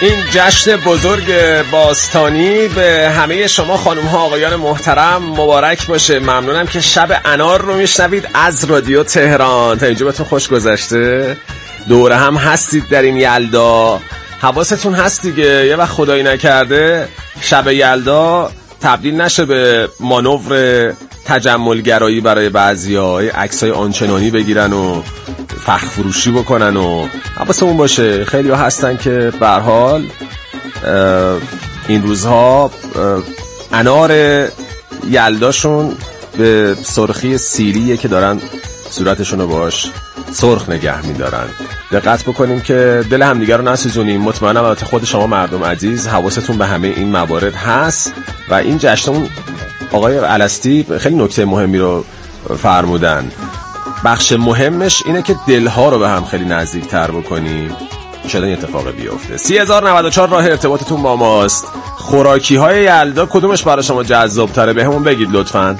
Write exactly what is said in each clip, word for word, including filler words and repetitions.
این جشن بزرگ باستانی به همه شما خانم ها آقایان محترم مبارک باشه. ممنونم که شب انار رو میشنوید از رادیو تهران. تا اینجا بهتون خوش گذشته؟ دوره هم هستید در این یلدا؟ حواستون هست دیگه یه وقت خدایی نکرده شب یلدا تبدیل نشه به مانور تجملگرایی برای بعضیا، عکسای آنچنانی بگیرن و فخر فروشی بکنن و حواسمون باشه. خیلی ها هستن که به هر حال این روزها انار یلداشون به سرخی سیریه که دارن صورتشون رو باش سرخ نگه میدارن. دقت بکنیم که دل همدیگر رو نسوزونیم. مطمئنم البته خود شما مردم عزیز حواستون به همه این موارد هست و این جشنمون آقای الستی خیلی نکته مهمی رو فرمودن. بخش مهمش اینه که دلها رو به هم خیلی نزدیک تر بکنیم. شاید این اتفاق بیفته. سی هزار و نود و چهار راه ارتباطتون با ماست. خوراکی های یلدا کدومش برای شما جذاب تره؟ به همون بگید لطفاً.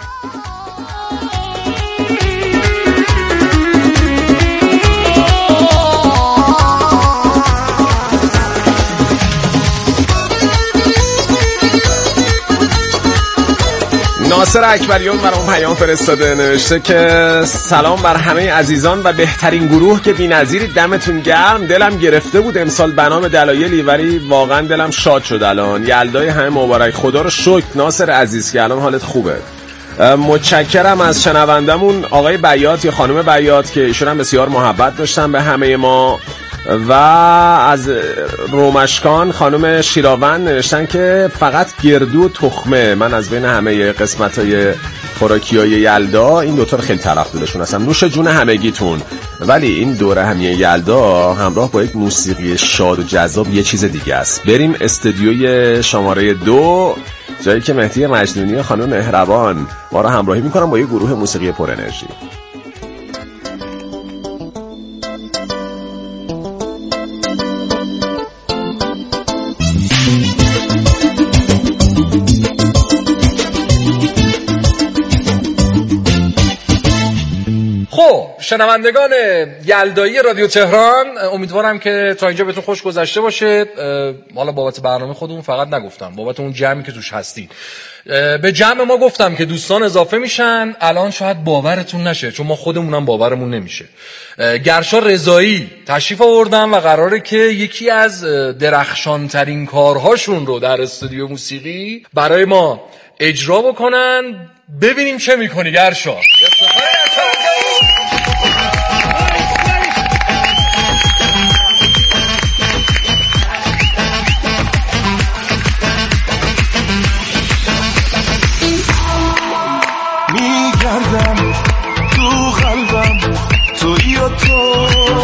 ناصر اکبریون برام پیام فرستاده، نوشته که سلام بر همه عزیزان و بهترین گروه که بی‌نظیری، دمتون گرم. دلم گرفته بود امسال بنا به دلایلی ولی واقعا دلم شاد شد الان. یلدای همه مبارک. خدا رو شکر ناصر عزیز که الان حالت خوبه. متشکرم از شنوندمون آقای بیات یا خانم بیات که ایشون هم بسیار محبت داشتن به همه ما. و از رومشکان خانم شیراون نوشتن که فقط گردو و تخمه. من از بین همه قسمت‌های خوراکی‌های یلدا این دوتا رو خیلی طرفدارشون هستم. نوش جون همگیتون. ولی این دوره همیه یلدا همراه با یک موسیقی شاد و جذاب یه چیز دیگه است. بریم استودیوی شماره دو، جایی که مهدی مجنونی و خانم مهربان ما رو همراهی میکنن با یه گروه موسیقی پر انرژی. شنوندگان یلدایی رادیو تهران، امیدوارم که تا اینجا بهتون خوش گذشته باشه. حالا بابت برنامه خودمون فقط نگفتم، بابت اون جمعی که توش هستید. به جمع ما گفتم که دوستان اضافه میشن. الان شاید باورتون نشه چون ما خودمونم باورمون نمیشه. گرشا رضایی تشریف آوردن و قراره که یکی از درخشان ترین کارهاشون رو در استودیو موسیقی برای ما اجرا بکنن. ببینیم چه میکنی گرشا. میگردم تو قلبم تویی و تو،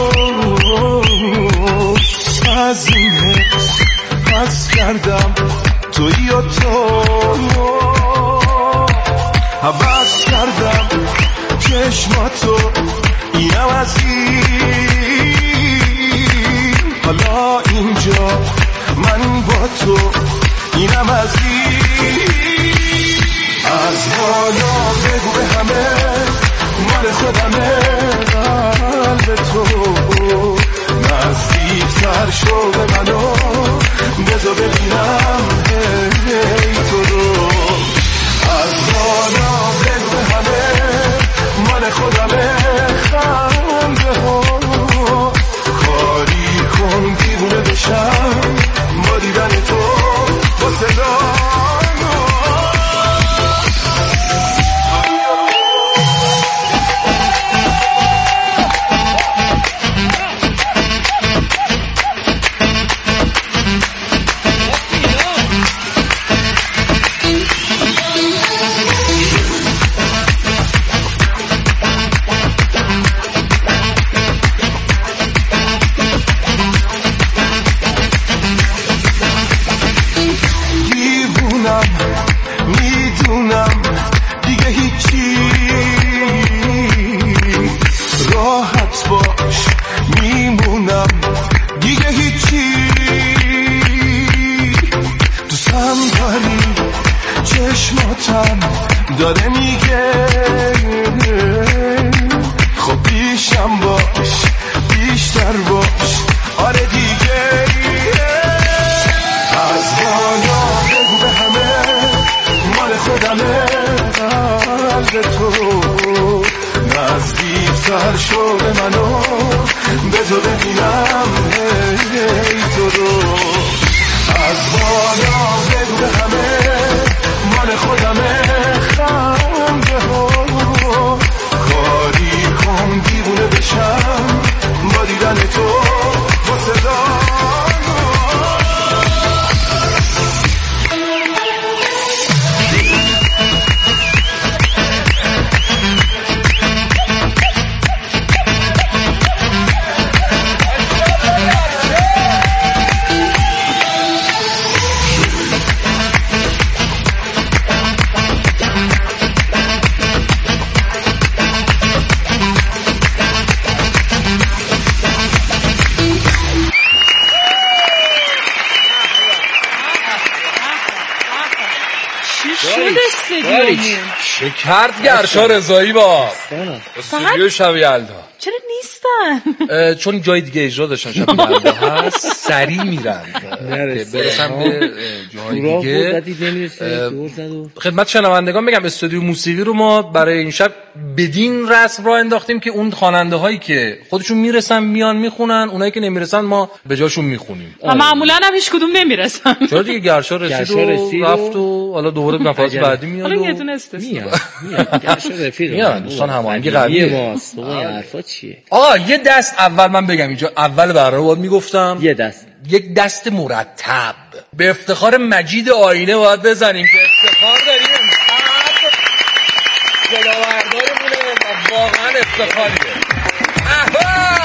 از این حس پس کردم تویی و تو، حوض کردم چشماتو اینم از این. حالا اینجا من با تو اینم از این. از بالا بگو به همه مال خودمه، قلب تو نزدیکتر شو به منو، بذار ببینم هی تو رو. از بالا بگو به همه مال خودمه، خنده ها کاری کن دیوونه بشم با دیدن تو، با صدا داره میگه خب پیشم باش، بیشتر باش، آره دیگه. داری چه کرد گرشا رضایی با استودیو شب یلدا؟ چرا نیستن؟ چون جای دیگه اجرا داشتن شب یلدا هست سریع میرن که برسن به جای دیگه. خدمت شنوندگان بگم استودیو موسیقی رو ما برای این شب بدین رسم راه انداختیم که اون خواننده هایی که خودشون میرسن میان میخونن، اونایی که نمیرسن ما به جاشون میخونیم و معمولا هم هیچ کدوم نمیرسن. چرا دیگه گرشا رسید و رفت و حالا دوباره نفس بعدی میاد. حالا یه دونه استثنا میاد گرشا رفیق میاد دوستان هماهنگی قویه ماست. بابا این حرفا چیه؟ آقا یه دست اول من بگم اینجا اول برنامه باید میگفتم یه دست یک دست مرتب به افتخار مجید آینه باید بزنیم که افتخار داریم جلاوردارمونه و واقعا افتخاریه. اها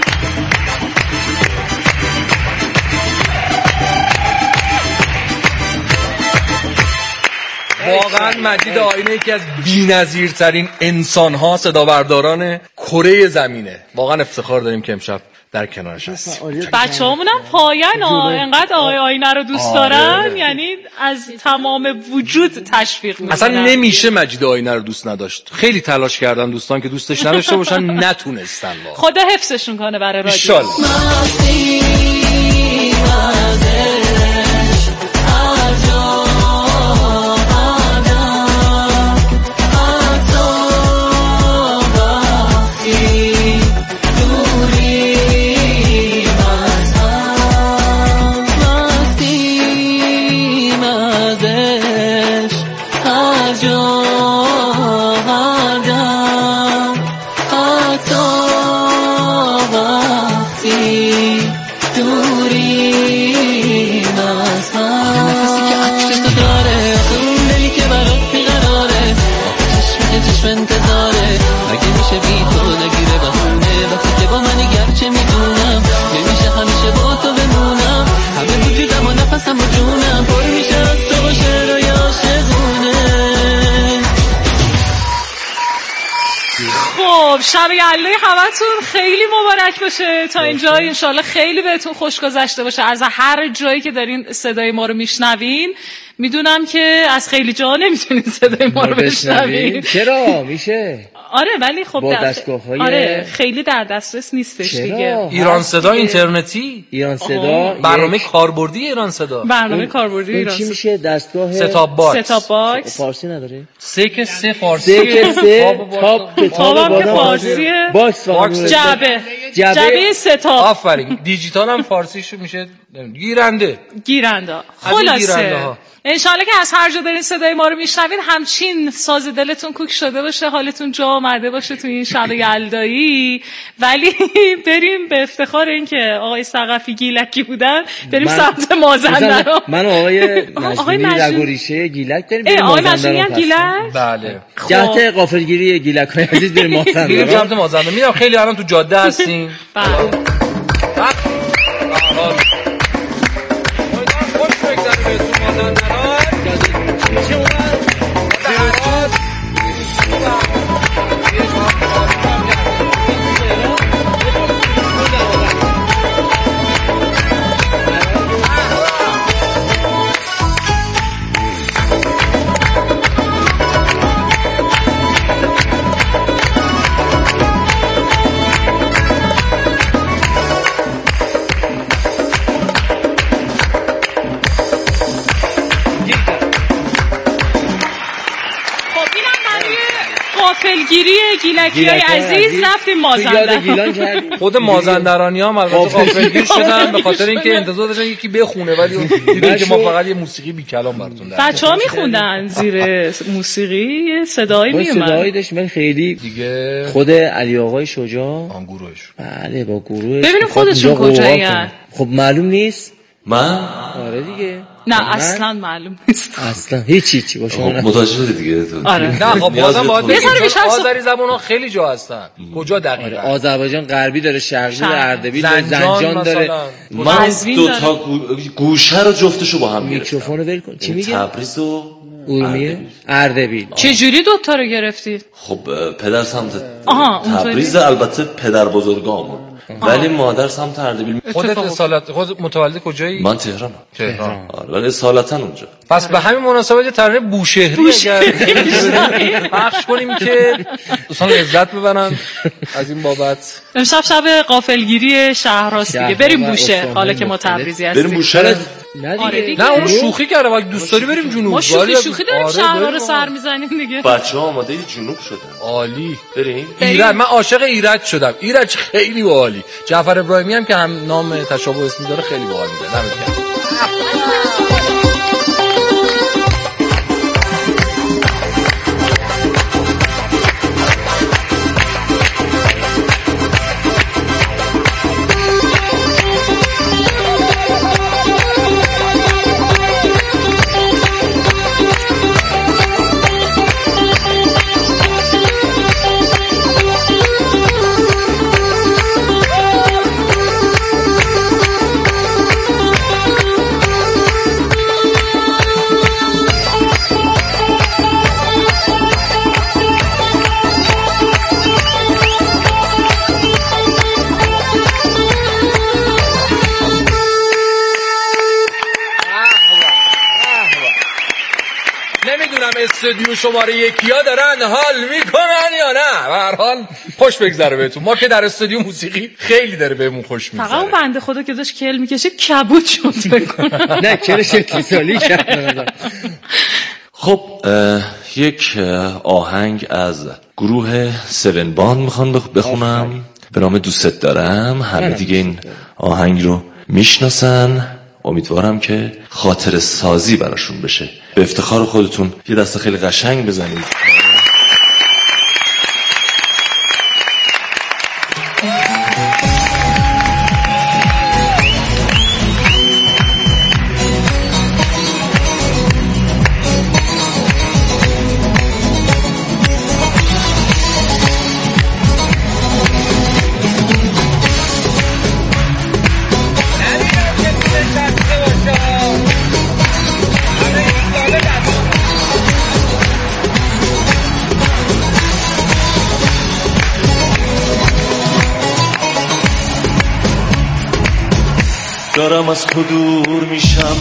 واقعا مجید آینه یکی از بی‌نظیرترین انسان‌ها صدابرداران کره زمینه. واقعا افتخار داریم که امشب در کنارش هستیم. بچه‌هامون هم پایان ها انقدر آقای آینه رو دوست دارن، یعنی از تمام وجود تشویق میکنن. اصلا نمیشه مجید آینه رو دوست نداشت. خیلی تلاش کردن دوستان که دوستش نداشته باشن، نتونستن. خدا حفظشون کنه برای رادیو. انشالله. شب یلدای همتون خیلی مبارک باشه. تا اینجا انشالله خیلی بهتون خوش گذشته باشه. از هر جایی که دارین صدای ما رو میشنوین، میدونم که از خیلی جا نمیتونین صدای ما رو بشنوین. چرا میشه؟ آره ولی خب با دستگاه‌های آره خیلی در دسترس نیستش دیگه. ایران صدا اینترنتی، ایران صدا برنامه کاربردی ایران صدا، برنامه کاربردی ایران چی میشه؟ دستگاه ستاپ باکس. ستاپ باکس فارسی نداره؟ سه که سه فارسی، سه که سه تاپ کتاب که فارسیه، باکس جعبه جعبه ستاپ. آفرین. دیجیتال هم فارسیش میشه گیرنده. گیرنده. خلاصه انشالله که از هر جا دارین صدای ما رو میشنوین همچین ساز دلتون کوک شده باشه، حالتون جا آمده باشه تو این شب یلدایی. ولی بریم به افتخار این که آقای ثقفی گیلکی بودن، بریم سمت مازندران. من آقای مجنونی رگ و ریشه گیلک داریم. بریم آقای مجنونی هم گیلک؟ بله. جهت غافلگیری گیلک‌های عزیز بریم مازندران. بریم جهت مازندران. میرم خیلی الان تو جاده هستین. بله. غافلگیری گیلکی های عزیز رفتیم مازندران. خود مازندرانی هم البته غافلگیر شدن به خاطر اینکه انتظار داشتن یکی بخونه، ولی دیدن که ما فقط یه موسیقی بی کلام براتون داریم. بچه‌ها میخوندن زیر موسیقی صدایی میومد. صدایی داشت من خیلی دیگه. خود علی آقای شجاع آن گروهش. بله با گروهش. ببینیم خودشون کجایین. خب معلوم نیست. من آره دیگه. نه اصلا معلوم نیست. اصلا هیچ هیچی باشه. متوجه شدی دیگه تو. آره. نه خب بازم باید بگیم آذری زبونا خیلی جا هستن. کجا دقیقاً؟ آذربایجان غربی داره، شرقی داره، اردبیل داره، زنجان داره. من دو تا گوشه رو جفتشو با هم میکروفون رو ول کن. چی میگه؟ تبریز و ارومیه اردبیل. چه جوری دوتا رو گرفتی؟ خب پدر سمت تبریز، البته پدر بزرگامون، ولی مادر سمت اردبیل. خودت اصالت خود متولد کجایی؟ من تهرانم. تهران. آره ولی اصالتا اونجا. پس به همین مناسبت ترانه بوشهری اگر پخش کنیم که دوستان لذت ببرن از این بابت. امشب شب غافلگیری شهراست دیگه، بریم بوشهر حالا که ما تبریزی هستیم. بریم بوشهر. آره نه اون شوخی کرده، ولی دوست داری بریم جنوب. ما شوخی شوخی داریم شهرها رو سر میزنیم دیگه. بچه‌ها آماده جنوب شدن. عالی. بریم. ایرج، من عاشق ایرج شدم. ایرج خیلی باحالی. جعفر ابراهیمی هم که هم نام تشابه اسمی داره خیلی باحال میده. نمیگم. استودیو شماره یکی ها دارن حال میکنن یا نه؟ به هر حال خوش بگذره بهتون. ما که در استودیو موسیقی خیلی داره بهمون خوش میگذره. فقط اون بنده خدا که داشت کل میکشه کبود شد بکنم. نه کلش اتصالی کرد. خب یک آهنگ از گروه سون باند میخوان بخونم به نام دوست دارم. همه دیگه این آهنگ رو میشناسن. امیدوارم که خاطر سازی براشون بشه. به افتخار خودتون یه دست خیلی قشنگ بزنید. دارم از تو دور میشم،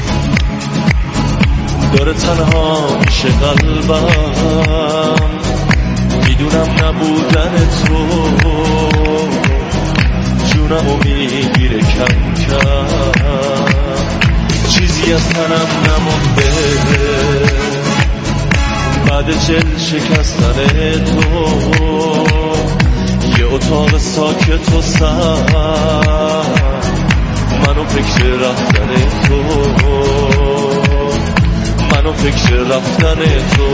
داره تنها میشه قلبم، میدونم نبودن تو جونمو میگیره کم کم، چیزی از تنم نمونده بعد چل شکستن تو، یه اتاق ساکت و سر منو فکر رفتن تو، منو فکر رفتن تو.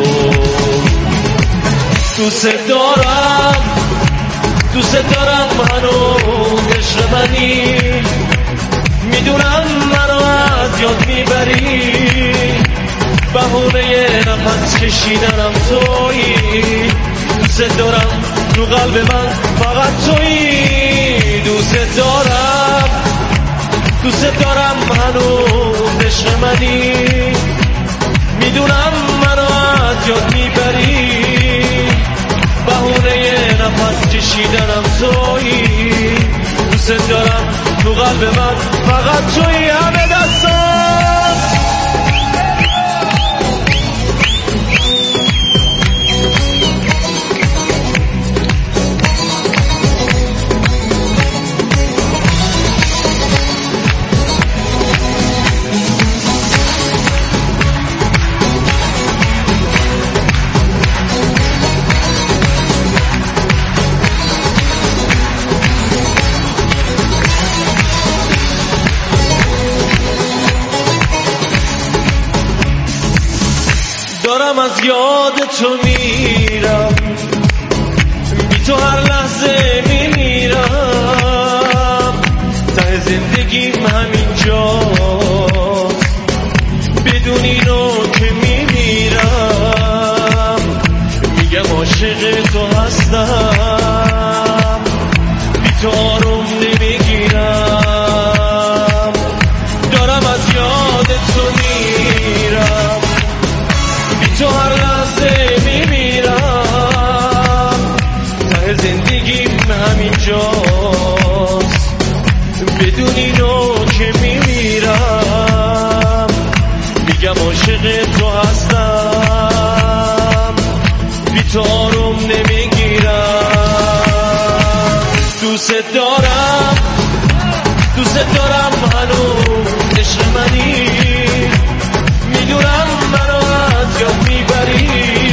دوست دارم دوست دارم منو عشق منی، میدونم منو از یاد میبری، بهونه نفس کشیدنم تویی. دوست دارم تو قلب من فقط تویی. دوست دارم دوست دارم منو عشق منی، میدونم منو از یاد میبری، بهونه نفس کشیدنم تویی. دوست دارم تو قلب من فقط تویی. همه دستان دارم از یاد تو میرم، بی تو هر لحظه میمیرم، ته زندگیم همینجاست، بدون اینو که میمیرم، میگم عاشق تو هستم، بی تو آروم نمیگیرم. دارم از یاد تو میرم، تو آروم نمیگیرم. دوست دارم دوست دارم منو عشق منی، میدونم منو از یاد میبری،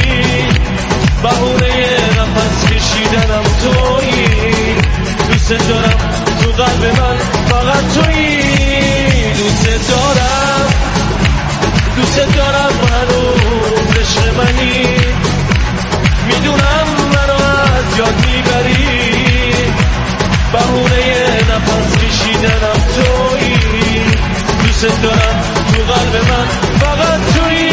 بهونه نفس کشیدنم تویی. دوست دارم تو قلب من فقط تویی. دوست دارم دوست دارم منو عشق منی، میدونم منو از یاد میبری، بهونه نفس کشیدنم تویی. دوست دارم تو قلب من فقط تویی.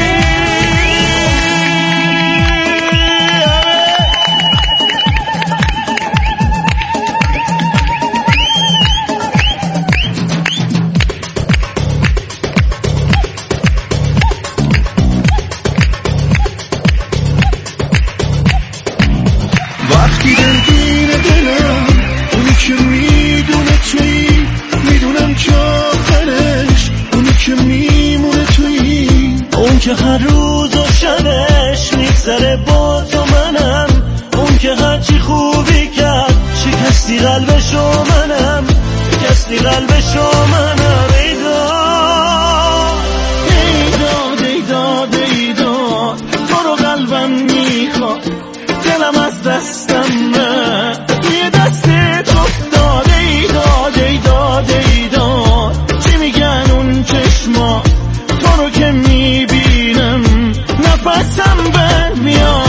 وقتی دلگیر دلم اونی که میدونه تویی، میدونم که آخرش اونی که میمونه تویی، اون که هر روز و شبش میگذره با تو منم، اون که هرچی خوبی کرد شکستی قلبشو منم، شکستی قلبشو منم. ایداد ایداد ایداد ایداد تو رو قلبم میخواد، دلم از دستم نه توی دستت افتاده. ایداد ایداد ایداد چی میگن اون چشما، تو رو که میبینم نفسم بند میاد.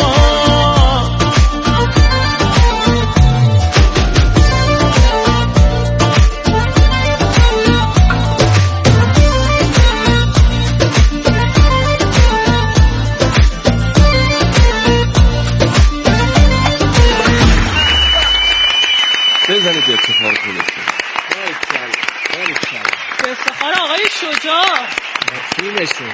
بزنید افتخار کنید. به افتخار آقای شجاع تیمشون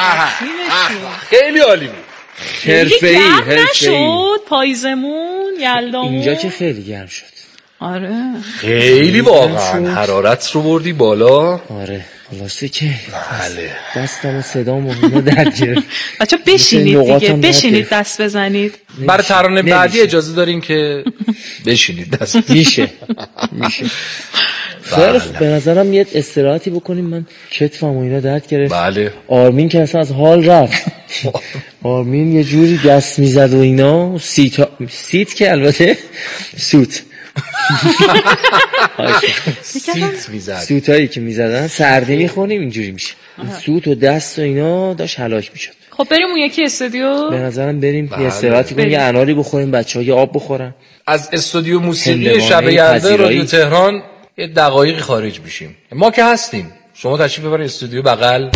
خیلی عالی بود. حرفه‌ای حرفه‌ای نشد پاییزمون یلدامون اینجا که خیلی گرم شد. آره خیلی واقعا حرارت رو بردی بالا. آره خلاصه که بله دستم و صدام و اینو درد گرفت. بچه بشینید دیگه، بشینید دست بزنید. برای ترانه بعدی اجازه دارین که بشینید دست. میشه میشه. خیلی به نظرم یه استراحتی بکنیم، من کتفم و اینا درد گرفت. بله آرمین که اصلا از حال رفت. آرمین یه جوری دست میزد و اینا، سیت سیت که البته سوت سیت میزد، سوتایی که میزدن سردی میخونیم اینجوری میشه. سوت و دست و اینا داشت هلاک میشد. خب بریم اون یکی استودیو. به نظرم بریم بله. یه استراحتی کنیم، یه اناری بخوریم، بچه‌ها یه آب بخورن. از استودیو موسیقی شب یلدا رادیو تهران یه دقایقی خارج میشیم. ما که هستیم، شما تشریف ببرید استودیو بغل.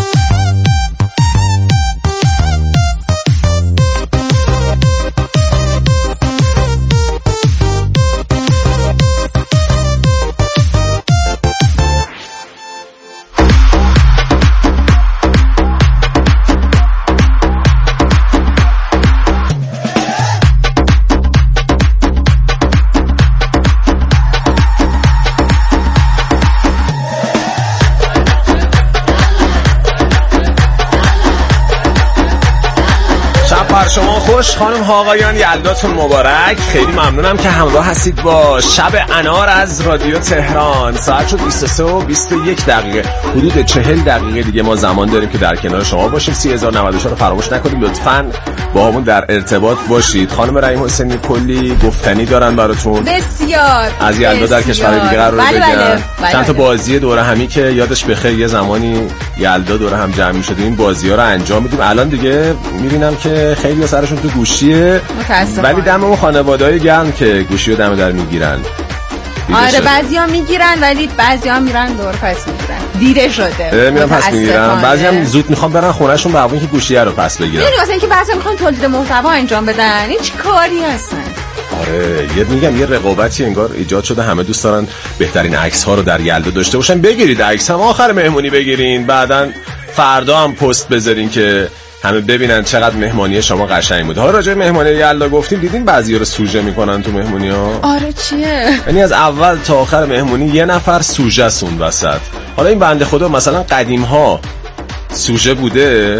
بر شما خوش خانم ها آقایان، یلداتون مبارک. خیلی ممنونم که همراه هستید با شب انار از رادیو تهران. ساعت شد بیست و سه و بیست و یک دقیقه، حدود چهل دقیقه دیگه ما زمان داریم که در کنار شما باشیم. سی هزار و نود و چهار رو فراموش نکنید، لطفاً با همون در ارتباط باشید. خانم رحیم حسینی کلی گفتنی دارن براتون، بسیار از یلدا در کشور دیگه قرار بله بگن. بله بله چند تا بله. بازی دوره همی که یادش بخیر یه زمانی یلدا دوره هم جمع می‌شدیم، این بازی‌ها رو انجام میدیم. الان دیگه می‌بینم که خیلی سرشون تو گوشیه، ولی دم اون خانواده‌های گرم که گوشی رو دم در میگیرن. آره بعضیا میگیرن ولی بعضیا میرن دور پس میگیرن، دیره شده میرن پس میگیرن. بعضی هم زود میخوان برن خونهشون به اون که گوشیه رو پس بگیرن. میدونی واسه اینکه بعضیا میخوان تولید محتوا انجام بدن، این چه کاری هستن؟ آره یه میگم یه رقابتی انگار ایجاد شده، همه دوست دارن بهترین عکس ها رو در یلدا داشته باشن. بگیرید عکس هم آخر مهمونی بگیرین، بعدن فردا هم پست بذارین که همه ببینن چقدر مهمانی شما قشنگ بود. حالا راجع به مهمانی یلدا گفتیم، دیدین بعضیا رو سوژه میکنن تو مهمونی‌ها؟ آره چیه؟ یعنی از اول تا آخر مهمونی یه نفر سوژه است اون وسط. حالا این بنده خدا مثلا قدیم ها سوژه بوده،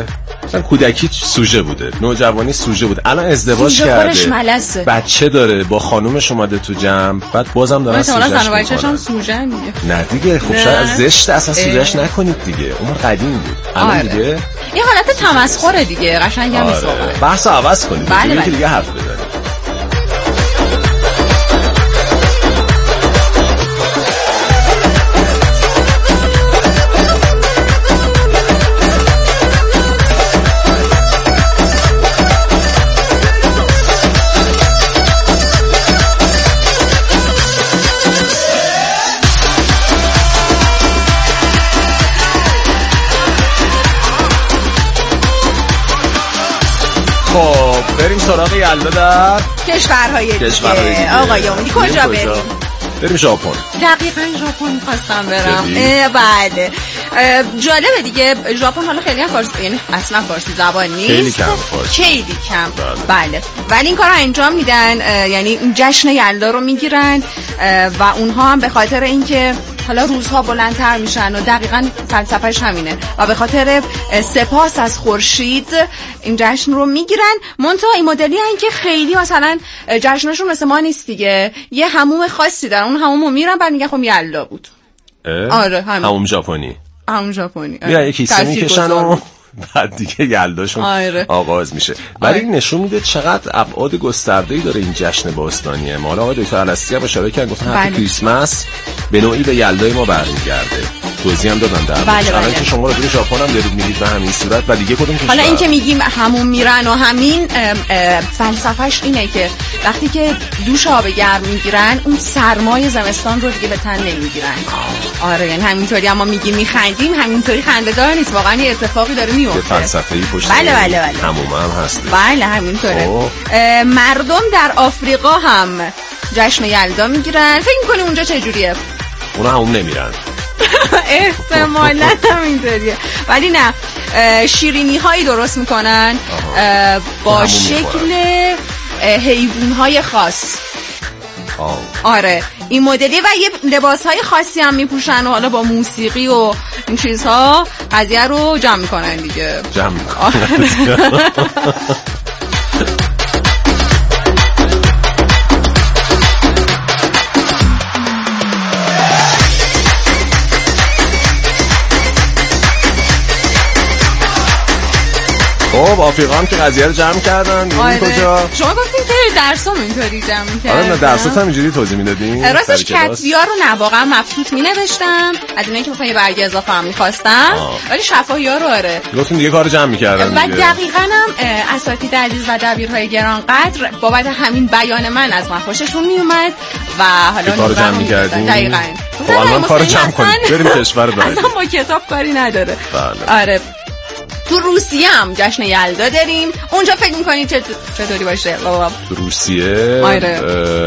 مثلا کودکی سوژه بوده، نوجوانی سوژه بوده، الان ازدواج کرده، بچه داره، با خانومش اومده تو جمع، بعد بازم دارن سوژهش میکنن. مثلا بچه‌ش هم سوژه میگه. نه دیگه، خب شاید زشت اصلا سوژهش نکنید دیگه. اون قدیم بود. الان دیگه این حالت تمسخره دیگه، قشنگ هم نیست واقعا. بحثو عوض کنید. بله بله. دیگه حرف بزنید. خب بریم سراغ یلدا در کشورهای دیگه. آقایون کجا بریم؟ بریم ژاپن. دقیقاً ژاپن می‌خواستم برم. بله. جالبه دیگه، ژاپن حالا خیلی هم فارسی، یعنی اصلا فارسی زبان نیست. خیلی کم فارسی. خیلی کم. بله. بله. ولی این کارو انجام میدن، یعنی جشن یلدا رو میگیرن و اونها هم به خاطر اینکه حالا روزها بلندتر میشن و دقیقاً فلسفه‌اش همینه و به خاطر سپاس از خورشید این جشن رو میگیرن. منتها این مدلی هن که خیلی مثلا جشنشون مثل ما نیست دیگه، یه حموم خاصی دارن، اون حمومو میرن بعد میگن خب یلدا بود. آره همین. حموم ژاپنی. حموم ژاپنی. میرن یکی کیسه میکشن و بعد دیگه یلداشون آره. آغاز میشه. ولی آره. نشون میده چقدر ابعاد گسترده‌ای داره این جشن باستانیه. ما حالا دکتر الستی هم اشاره کردن، گفتن هفته کریسمس به نوعی به یلدای ما برمیگرده. توضیح هم دادن در بله الان که شما راجع به ژاپن هم دارید میگید به همین صورت و دیگه کدوم کشور. حالا این که میگیم همون میرن و همین فلسفه‌اش اینه که وقتی که دوش آب گرم میگیرن اون سرمای زمستان رو دیگه به تن نمیگیرن. آره یعنی همینطوری اما میگیم میخندیم، همینطوری خنده‌دار نیست، واقعا یه اتفاقی داره میفته. فلسفه‌ای پشت بله بله بله. همون هم هست. بله همینطوره. مردم در آفریقا هم جشن یلدا میگیرن. فکر می‌کنی اونجا چه جوریه؟ اونا همون نمیرن. احتمالاً همینطوریه. ولی نه، شیرینی هایی درست میکنن با شکل حیوان های خاص. آه. آره این مدلی و یه لباس های خاصی هم میپوشن و حالا با موسیقی و این چیزها قضیه رو جمع میکنن دیگه. جمع میکنن. خب آفریقا هم که قضیه رو جمع کردن. آره. کجا؟ شما گفتین که درسام اینطوری جمع کردن. آره نه درسات هم اینجوری توضیح میدادین. راستش کتبیار رو نه واقعا مبسوط مینوشتم، از اینایی که مثلا یه برگه اضافه هم می‌خواستم، ولی شفاهی‌ها رو آره. گفتین دیگه کارو جمع می‌کردن دیگه. و دقیقاً هم اساتید عزیز و دبیرهای گرانقدر بابت همین بیان من از من خوششون میومد و حالا کارو جمع می‌کردین. دقیقاً. خب الان کارو جمع کنید. بریم کشور بعد. اصلا با کتاب کاری نداره. بله. آره. تو روسیه هم جشن یلدا داریم. اونجا فکر می‌کنید چطوری باشه؟ بابا تو روسیه آره.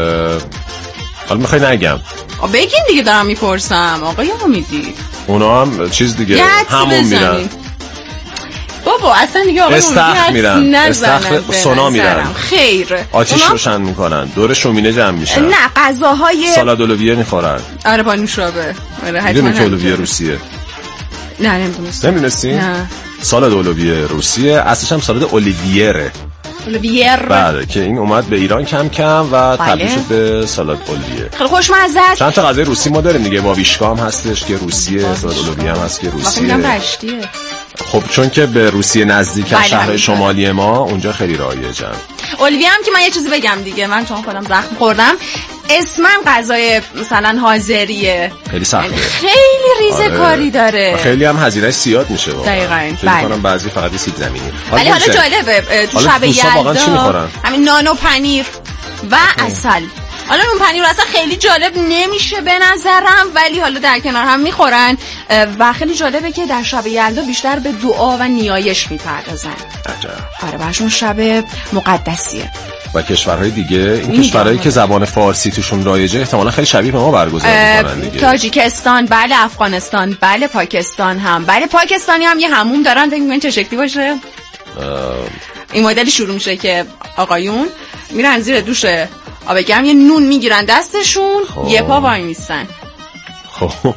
حالا میخوای نگم بگین دیگه، دارم میپرسم آقای امیدی. اونا هم چیز دیگه همون میرن بابا اصلا دیگه آقای استخ میرن، استخ سونا میرن، خیر آتیش اونا... روشن میکنن، دور شومینه جمع میشن، نه غذاهای سالاد اولویه میخورن. آره با نوشابه. آره حتما اولویه روسیه. نه نمیدونستی. نمیدونستی؟ نه. سالاد اولویه روسیه، اصلش هم سالاد اولیویره. اولیویر. بله که این اومد به ایران کم کم و تبدیل شد به سالاد اولیویه. خیلی خوشمزه است. چند تا غذای روسی ما داریم دیگه، واویشکا هم هستش که روسیه، سالاد اولیویه هم هست که روسیه. من فکر رشتیه. خب چون که به روسیه نزدیک از شهر شمالی ما اونجا خیلی رایجن. اولیویه هم که من یه چیزی بگم دیگه، من چون خودم زخم خوردم، اسمم غذای مثلا حاضریه، خیلی سخته، خیلی ریزه آره. کاری داره، خیلی هم هزینه‌اش زیاد میشه واقعا. دقیقاً. فکر کنم بعضی فقط سیب زمینی. ولی حالا جالبه تو شب یلدا همین نان و پنیر و عسل. حالا اون پنیر اصلا خیلی جالب نمیشه به نظرم، ولی حالا در کنار هم میخورن و خیلی جالبه که در شب یلدا بیشتر به دعا و نیایش میپردازن. عجب. آره براشون شب مقدسیه. و کشورهای دیگه، این کشورهایی که زبان فارسی توشون رایجه احتمالاً خیلی شبیه به ما برگزار میکنن دیگه. تاجیکستان، بله، افغانستان، بله، پاکستان هم، بله، پاکستانی هم یه هموم دارن. فکر می‌کنین چه شکلی باشه؟ اه... این مدلی شروع میشه که آقایون میرن زیر دوش آب گرم، یه نون میگیرن دستشون، خواه. یه پا وای میستن. خب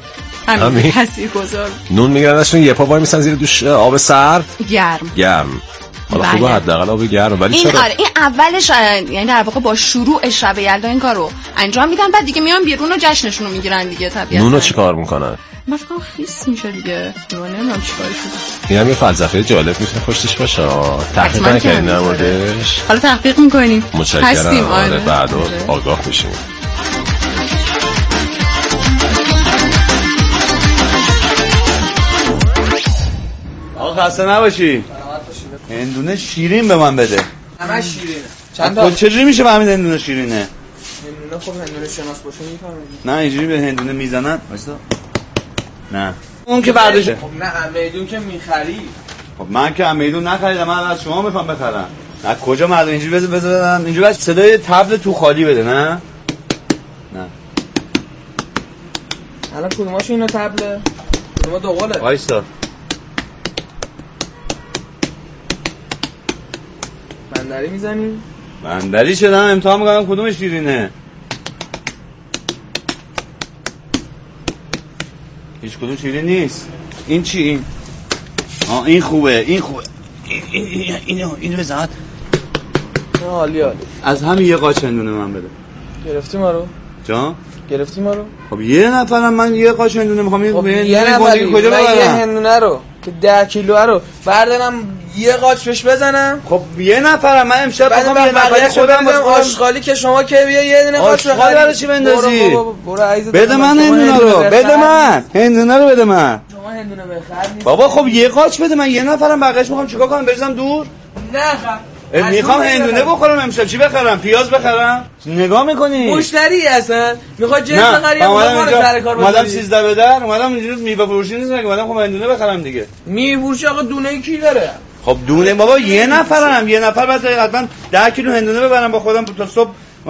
همین تاثیرگذار. نون میگیرن ازشون یه پا وای میسن زیر دوش آب سرد گرم گرم حالا خوبه حداقل آب گرم. ولی این آره این اولش یعنی در واقع با شروع شب یلدا این کارو انجام میدن، بعد دیگه میان بیرون و جشنشون رو میگیرن دیگه. طبیعتا نونو چیکار میکنن؟ من فکر کنم خیس میشه دیگه. نمیدونم چیکارش میکنن. این هم یه فلسفه جالب میتونه پشتش باشه. تحقیق نکردین در موردش؟ حالا تحقیق میکنیم. متشکرم. آره بعدا آگاه میشیم. آقا خسته نباشی. هندونه شیرین به من بده. همه شیرینه. چند تا؟ چجوری میشه فهمید هندونه شیرینه؟ هندونه خب هندونه شناس باشه میفهمید. نه اینجوری به هندونه میزنن. واسه نه. اون که بعدشه. خب نه میدون که میخری. خب من که میدون نخریدم، من از شما میخوام بخرم. از کجا مردم اینجوری بزن بزنن؟ اینجوری بس صدای طبل تو خالی بده نه؟ نه. الان کدوماشو اینو طبله؟ کدوما دوقله؟ وایسا. بندری میزنی؟ بندری شدم امتحان میکنم کدومش شیرینه. هیچ کدوم شیرین نیست. این چی این؟ آه این خوبه این خوبه. این این اینو اینو بزن. عالی عالی. از همین یه قاچ هندونه من بده. گرفتی ما رو؟ جان؟ گرفتی ما رو؟ خب یه نفرم من یه قاچ هندونه میخوام. خب یه نفری کجا ببرم؟ یه هندونه رو که ده کیلو رو بردارم یه قاچ بهش بزنم. خب یه نفرم من امشب میخوام یه نفری خودم بزنم آشغالی که شما که بیا یه دونه قاچ بخری. آشغال برای چی بندازی؟ برو برو عزیز. بده من هندونه رو. بده من. هندونه رو بده من. شما هندونه بخر. بابا خب یه قاچ بده من. یه نفرم بقیه‌اش میخوام چیکار کنم؟ بریزم دور؟ نه خب میخوام هندونه بخورم امشب. چی بخرم؟ پیاز بخرم؟ نگاه میکنی؟ مشتری هستن میخواد جنس بخری یا ما رو سر کار بذاری؟ اومدم سیزده به در اومدم اینجوری میوه فروشی نیست که اومدم خب هندونه بخرم دیگه. میوه فروشی آقا دونه کی داره؟ خب دونه بابا یه نفرم. یه نفر بعد حتما ده کیلو هندونه ببرم با خودم تا صبح.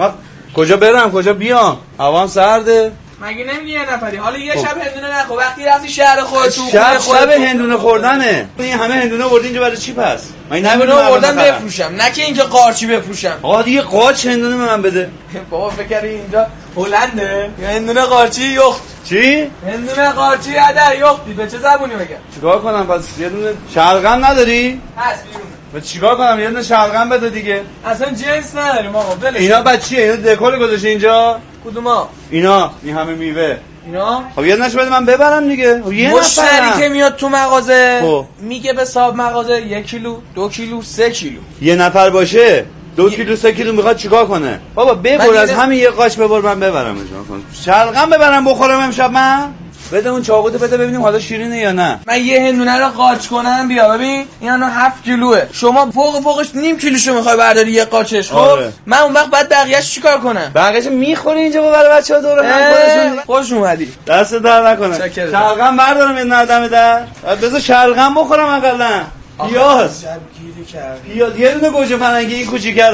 کجا برم کجا بیام؟ هوام سرده. مگه نمیگی یه نفری؟ حالا یه شب هندونه نخور. وقتی رفتی شهر خودت تو شب شب هندونه خوردنه. این همه هندونه آوردی اینجا برای چی پس؟ من هندونه آوردم بفروشم نه که اینکه قارچی بفروشم. آقا دیگه قارچ هندونه به من بده. بابا فکر کردی اینجا هلنده؟ هندونه قارچی یخت. چی؟ هندونه قارچی هدر یختی. به چه زبونی بگم؟ چیکار کنم پس؟ یه دونه شلغم نداری؟ هست بیرون. به چیکار کنم؟ یه دونه شلغم بده دیگه. اصلا جنس نداریم آقا. ولش. اینا بعد چیه؟ اینا دکور گذاشته اینجا؟ کدوما؟ اینا این همه میوه. اینا؟ خب یه دونهش بده من ببرم دیگه. خب یه مشتری که میاد تو مغازه خب. میگه به صاحب مغازه یک کیلو، دو کیلو، سه کیلو. یه نفر باشه دو ی... کیلو سه کیلو میخواد چیکار کنه؟ بابا ببر از همین یه قاچ ببر من ببرم اجازه کن. شلغم ببرم بخورم امشب من. بده اون چاقوتو بده ببینیم حالا شیرینه یا نه. من یه هندونه رو قاچ کنم بیا ببین این الان هفت کیلوه. شما فوق فوقش نیم کیلوشو میخوای برداری یه قاچش. خب آره. من اون وقت بعد بقیه‌اش چیکار کنم؟ بقیه‌اش میخوری اینجا برای بچه‌ها دور هم خودشون. خوش اومدی. دست در نکنه. شلغم بردارم یه ندم در. بذار شلغم بخورم حداقل. پیاز. پیاز یه دونه گوجه فرنگی این کوچیکه